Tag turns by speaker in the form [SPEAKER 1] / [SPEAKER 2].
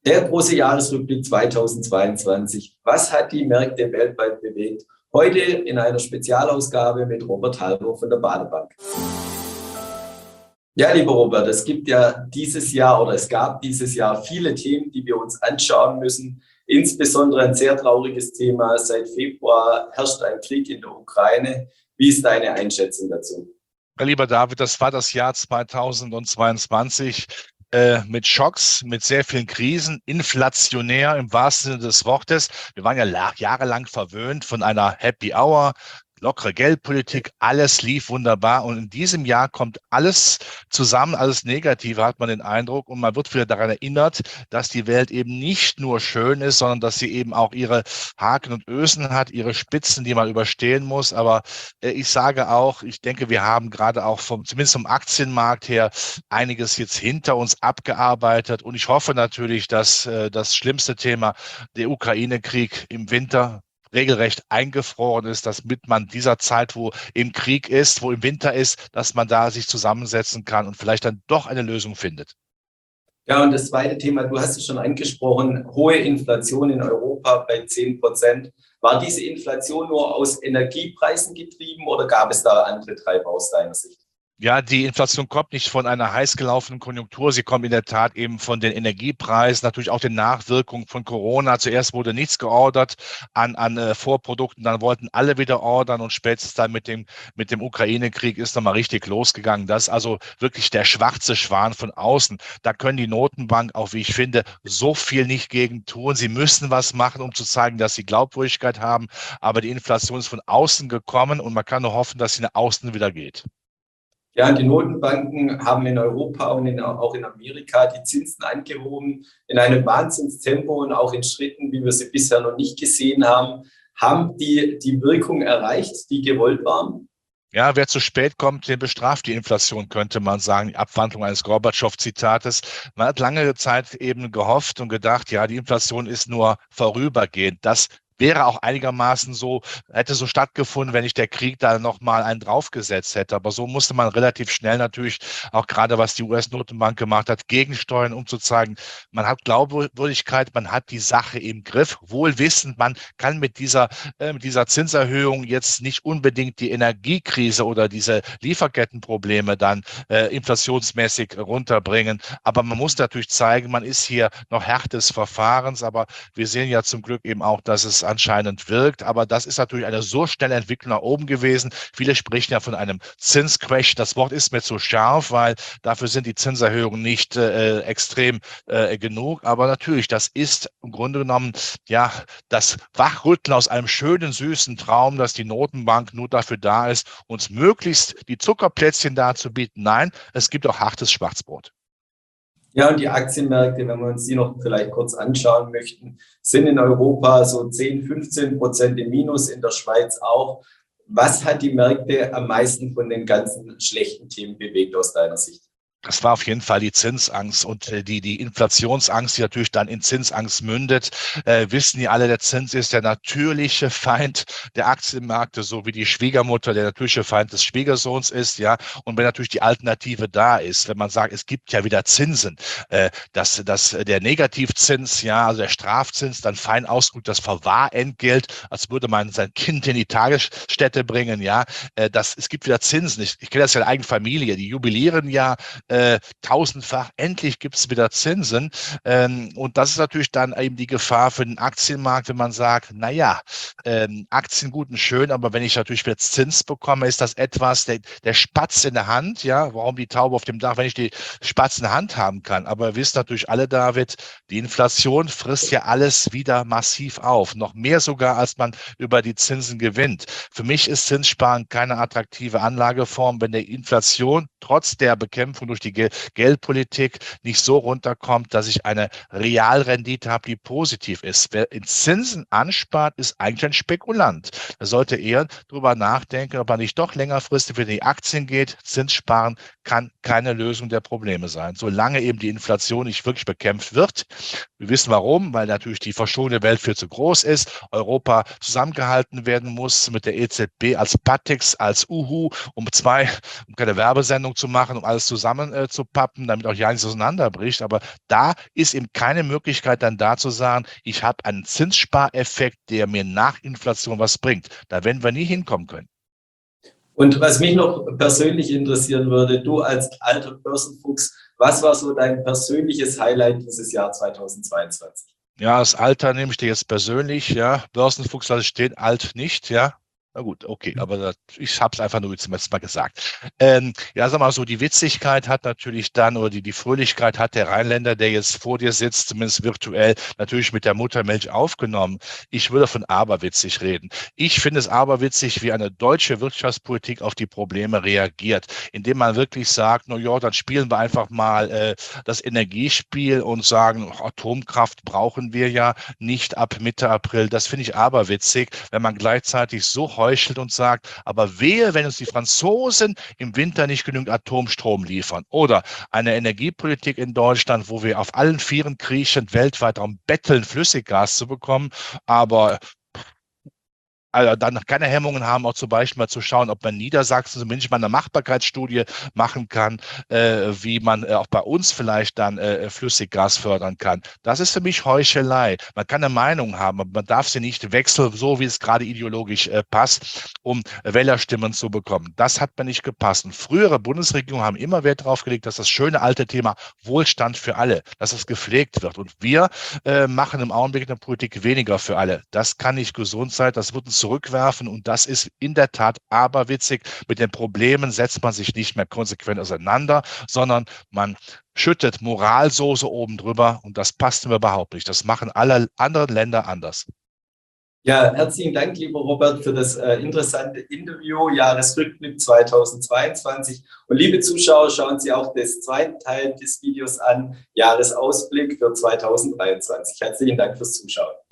[SPEAKER 1] Der große Jahresrückblick 2022. Was hat die Märkte weltweit bewegt? Heute in einer Spezialausgabe mit Robert Halber von der Baader-Bank. Ja, lieber Robert, es gab dieses Jahr viele Themen, die wir uns anschauen müssen. Insbesondere ein sehr trauriges Thema. Seit Februar herrscht ein Krieg in der Ukraine. Wie ist deine Einschätzung dazu?
[SPEAKER 2] Ja, lieber David, das war das Jahr 2022 mit Schocks, mit sehr vielen Krisen, inflationär im wahrsten Sinne des Wortes. Wir waren ja jahrelang verwöhnt von einer Happy Hour, lockere Geldpolitik, alles lief wunderbar. Und in diesem Jahr kommt alles zusammen, alles Negative, hat man den Eindruck. Und man wird wieder daran erinnert, dass die Welt eben nicht nur schön ist, sondern dass sie eben auch ihre Haken und Ösen hat, ihre Spitzen, die man überstehen muss. Aber ich sage auch, ich denke, wir haben gerade auch zumindest vom Aktienmarkt her einiges jetzt hinter uns abgearbeitet. Und ich hoffe natürlich, dass das schlimmste Thema, der Ukraine-Krieg im Winter, regelrecht eingefroren ist, damit man dieser Zeit, wo im Krieg ist, wo im Winter ist, dass man da sich zusammensetzen kann und vielleicht dann doch eine Lösung findet.
[SPEAKER 1] Ja, und das zweite Thema, du hast es schon angesprochen, hohe Inflation in Europa bei 10%. War diese Inflation nur aus Energiepreisen getrieben oder gab es da andere Treiber aus deiner Sicht?
[SPEAKER 2] Ja, die Inflation kommt nicht von einer heiß gelaufenen Konjunktur. Sie kommt in der Tat eben von den Energiepreisen, natürlich auch den Nachwirkungen von Corona. Zuerst wurde nichts geordert an Vorprodukten, dann wollten alle wieder ordern und spätestens dann mit dem Ukraine-Krieg ist nochmal richtig losgegangen. Das ist also wirklich der schwarze Schwan von außen. Da können die Notenbank auch, wie ich finde, so viel nicht gegen tun. Sie müssen was machen, um zu zeigen, dass sie Glaubwürdigkeit haben. Aber die Inflation ist von außen gekommen und man kann nur hoffen, dass sie nach außen wieder geht.
[SPEAKER 1] Ja, die Notenbanken haben in Europa und auch in Amerika die Zinsen angehoben in einem Wahnsinnstempo und auch in Schritten, wie wir sie bisher noch nicht gesehen haben. Haben die Wirkung erreicht, die gewollt waren?
[SPEAKER 2] Ja, wer zu spät kommt, den bestraft die Inflation, könnte man sagen. Die Abwandlung eines Gorbatschow-Zitates. Man hat lange Zeit eben gehofft und gedacht, ja, die Inflation ist nur vorübergehend. Das wäre auch einigermaßen so, hätte so stattgefunden, wenn nicht der Krieg da nochmal einen draufgesetzt hätte. Aber so musste man relativ schnell natürlich, auch gerade was die US-Notenbank gemacht hat, gegensteuern, um zu zeigen, man hat Glaubwürdigkeit, man hat die Sache im Griff. Wohl wissend, man kann mit dieser Zinserhöhung jetzt nicht unbedingt die Energiekrise oder diese Lieferkettenprobleme dann inflationsmäßig runterbringen. Aber man muss natürlich zeigen, man ist hier noch Herr des Verfahrens. Aber wir sehen ja zum Glück eben auch, dass es anscheinend wirkt, aber das ist natürlich eine so schnelle Entwicklung nach oben gewesen. Viele sprechen ja von einem Zinscrash. Das Wort ist mir zu scharf, weil dafür sind die Zinserhöhungen nicht extrem genug. Aber natürlich, das ist im Grunde genommen ja das Wachrütteln aus einem schönen, süßen Traum, dass die Notenbank nur dafür da ist, uns möglichst die Zuckerplätzchen darzubieten. Nein, es gibt auch hartes Schwarzbrot.
[SPEAKER 1] Ja, und die Aktienmärkte, wenn wir uns die noch vielleicht kurz anschauen möchten, sind in Europa so 10-15% im Minus, in der Schweiz auch. Was hat die Märkte am meisten von den ganzen schlechten Themen bewegt aus deiner Sicht?
[SPEAKER 2] Das war auf jeden Fall die Zinsangst und die Inflationsangst, die natürlich dann in Zinsangst mündet. Wissen ja alle, der Zins ist der natürliche Feind der Aktienmärkte, so wie die Schwiegermutter der natürliche Feind des Schwiegersohns ist. Ja, und wenn natürlich die Alternative da ist, wenn man sagt, es gibt ja wieder Zinsen, dass der Negativzins, ja, also der Strafzins, dann fein ausgedrückt das Verwahrentgelt, als würde man sein Kind in die Tagesstätte bringen. Ja, es gibt wieder Zinsen. Ich kenne das ja in der eigenen Familie, die jubilieren ja tausendfach, endlich gibt es wieder Zinsen. Und das ist natürlich dann eben die Gefahr für den Aktienmarkt, wenn man sagt, naja, Aktien gut und schön, aber wenn ich natürlich wieder Zins bekomme, ist das etwas, der Spatz in der Hand, ja, warum die Taube auf dem Dach, wenn ich die Spatz in der Hand haben kann. Aber ihr wisst natürlich alle, David, die Inflation frisst ja alles wieder massiv auf, noch mehr sogar, als man über die Zinsen gewinnt. Für mich ist Zinssparen keine attraktive Anlageform, wenn der Inflation trotz der Bekämpfung durch die Geldpolitik nicht so runterkommt, dass ich eine Realrendite habe, die positiv ist. Wer in Zinsen anspart, ist eigentlich ein Spekulant. Er sollte eher darüber nachdenken, ob er nicht doch längerfristig in die Aktien geht. Zinssparen kann keine Lösung der Probleme sein. Solange eben die Inflation nicht wirklich bekämpft wird. Wir wissen warum, weil natürlich die verschonene Welt viel zu groß ist. Europa zusammengehalten werden muss mit der EZB als Patex, als Uhu, um keine Werbesendung zu machen, um alles zusammenzupappen, damit auch ja nichts auseinanderbricht. Aber da ist eben keine Möglichkeit dann da zu sagen, ich habe einen Zinsspareffekt, der mir nach Inflation was bringt. Da werden wir nie hinkommen können.
[SPEAKER 1] Und was mich noch persönlich interessieren würde, du als alter Börsenfuchs, was war so dein persönliches Highlight dieses Jahr 2022?
[SPEAKER 2] Ja, das Alter nehme ich dir jetzt persönlich, ja. Börsenfuchs lasse ich stehen, alt nicht, ja. Na gut, okay, aber ich habe es einfach nur jetzt mal gesagt. Ja, sag mal so, die Witzigkeit hat natürlich dann, oder die Fröhlichkeit hat der Rheinländer, der jetzt vor dir sitzt, zumindest virtuell, natürlich mit der Muttermilch aufgenommen. Ich würde von aberwitzig reden. Ich finde es aberwitzig, wie eine deutsche Wirtschaftspolitik auf die Probleme reagiert, indem man wirklich sagt, na ja, dann spielen wir einfach mal das Energiespiel und sagen, Atomkraft brauchen wir ja nicht ab Mitte April. Das finde ich aberwitzig, wenn man gleichzeitig so heuchelt und sagt, aber wehe, wenn uns die Franzosen im Winter nicht genügend Atomstrom liefern. Oder eine Energiepolitik in Deutschland, wo wir auf allen Vieren kriechend weltweit darum betteln, Flüssiggas zu bekommen, aber also dann keine Hemmungen haben, auch zum Beispiel mal zu schauen, ob man in Niedersachsen zumindest mal eine Machbarkeitsstudie machen kann, wie man auch bei uns vielleicht dann Flüssiggas fördern kann. Das ist für mich Heuchelei. Man kann eine Meinung haben, aber man darf sie nicht wechseln, so wie es gerade ideologisch passt, um Wählerstimmen zu bekommen. Das hat mir nicht gepasst. Und frühere Bundesregierungen haben immer Wert darauf gelegt, dass das schöne alte Thema Wohlstand für alle, dass es gepflegt wird. Und wir machen im Augenblick eine Politik weniger für alle. Das kann nicht gesund sein, das wird uns zurückwerfen und das ist in der Tat aberwitzig. Mit den Problemen setzt man sich nicht mehr konsequent auseinander, sondern man schüttet Moralsoße oben drüber und das passt mir überhaupt nicht. Das machen alle anderen Länder anders.
[SPEAKER 1] Ja, herzlichen Dank, lieber Robert, für das interessante Interview, Jahresrückblick 2022. Und liebe Zuschauer, schauen Sie auch den zweiten Teil des Videos an, Jahresausblick für 2023. Herzlichen Dank fürs Zuschauen.